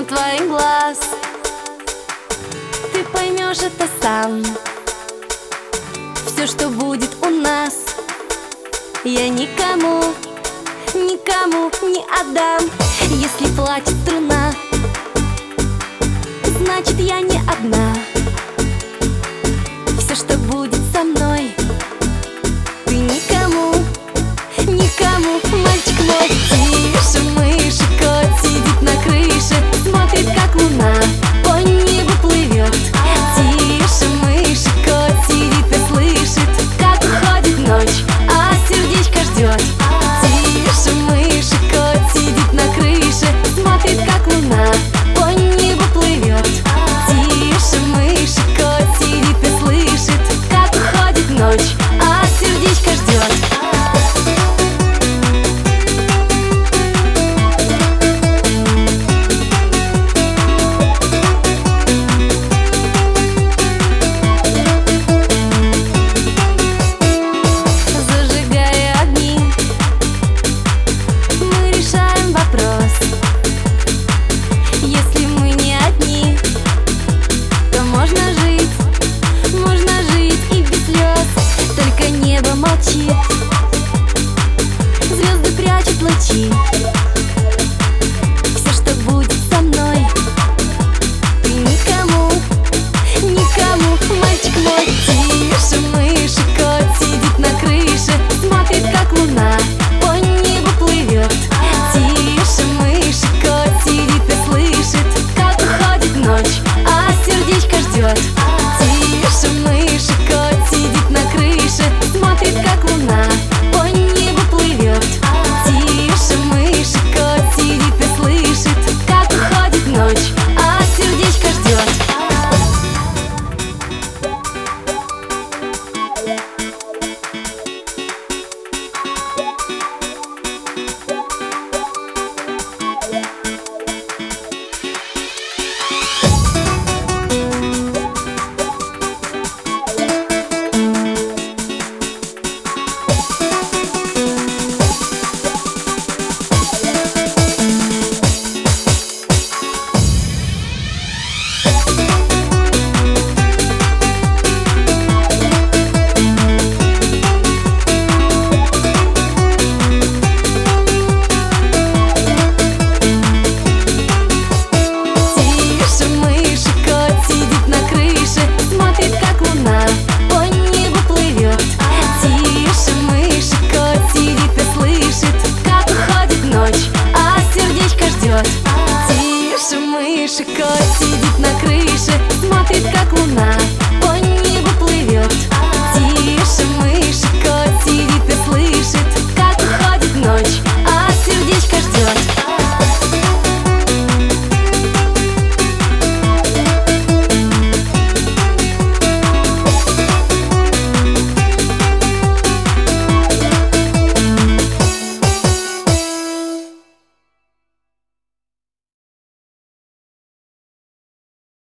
твоих глаз. Ты поймешь это сам. Все, что будет у нас, я никому не отдам. Если плачет струна, значит я не одна. Все, что будет со мной, ты никому, мальчик мой. Тише, мыши, кот сидит на крыше, смотрит, как луна по небу плывет. Тише, мыши, кот сидит и слышит, как уходит ночь, а сердечко ждет. Тише, мыши, кот сидит на крыше, смотрит, как луна по небу плывет. Тише, мыши, кот сидит и слышит, как уходит ночь, а сердечко ждет. Молчит, звезды прячут лучи. Все, что будет со мной, ты никому, мальчик мой. Тише, мыши, кот сидит на крыше, смотрит, как луна по небу плывет. Тише, мыши, кот сидит и слышит, как уходит ночь, а сердечко ждет. Тише, мыши, кот сидит на крыше, смотрит, как луна по небу плывет. Тише, мыши, кот сидит и слышит, как уходит ночь, а сердечко ждет. Тише, мыши, кот сидит на крыше, смотрит, как луна